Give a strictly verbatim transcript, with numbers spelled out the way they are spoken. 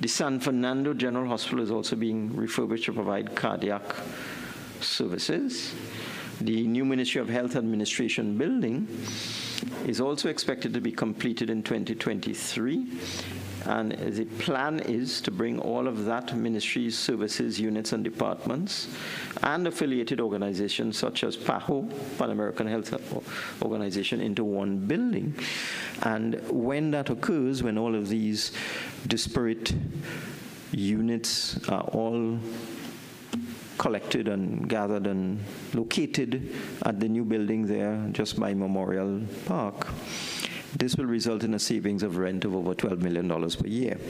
The San Fernando General Hospital is also being refurbished to provide cardiac services. The new Ministry of Health Administration building is also expected to be completed in twenty twenty-three. And the plan is to bring all of that ministry's services, units, and departments, and affiliated organizations such as PAHO, Pan American Health Organization, into one building. And when that occurs, when all of these disparate units are all collected and gathered and located at the new building there just by Memorial Park, this will result in a savings of rent of over twelve million dollars per year.